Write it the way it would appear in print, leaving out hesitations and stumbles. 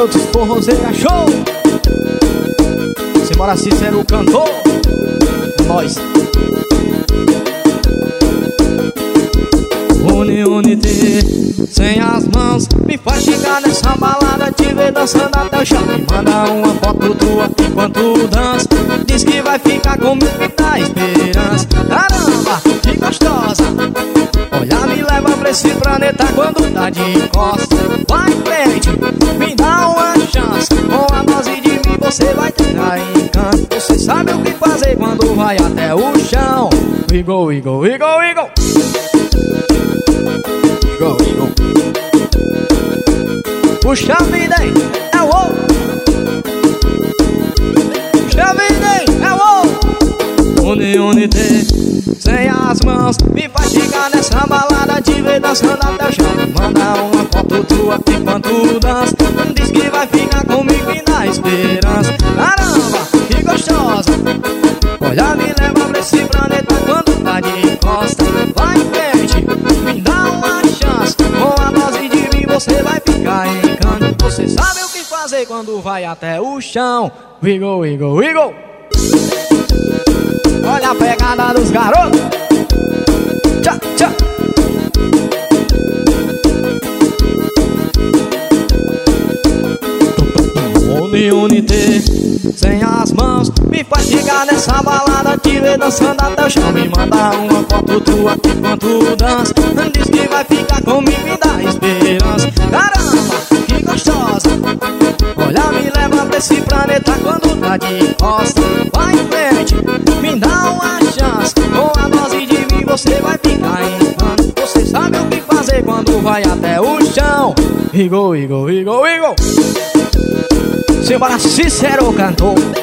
garotos forrozeira show. Simbora Cícero cantor. Nós Unite, sem as mãos, me faz chegar nessa balada, te ver dançando até o chão. Me manda uma foto tua enquanto dança, diz que vai ficar comigo e dá esperança. Caramba, que gostosa, olha, me leva pra esse planeta quando tá de costas. Vai em frente, me dá uma chance, com a dose de mim você vai entrar em canto. Você sabe o que fazer quando vai até o chão. Wiggle, wiggle, wiggle, wiggle. Wiggle, wiggle. Puxa a vida aí, é o ovo. Puxa a vida aí, é o ovo. Unite, sem as mãos, me faz chegar nessa balada, te ver dançando até o chão. Manda uma foto tua enquanto dança, diz que vai ficar comigo e dá esperança. Caramba, que gostosa, olha, me leva pra esse planeta quando tá de costa. Vai em frente, me dá uma chance, com a dose de mim você vai ficar em canto. Você sabe o que fazer quando vai até o chão. Wiggle, wiggle, wiggle. Olha a pegada dos garotos. Tchá, tchá. Unite, sem as mãos, me faz chegar nessa balada, te ver dançando até o chão. Me manda uma foto tua enquanto dança, diz que vai ficar comigo e dá esperança. Caramba, que gostosa, olha, me leva pra esse planeta quando tá de costas. Vai em frente, me dá uma chance, com a dose de mim você vai ficar em canto. Você sabe o que fazer quando vai até o chão. Wiggle, wiggle, wiggle, wiggle. Simbora Cícero cantor.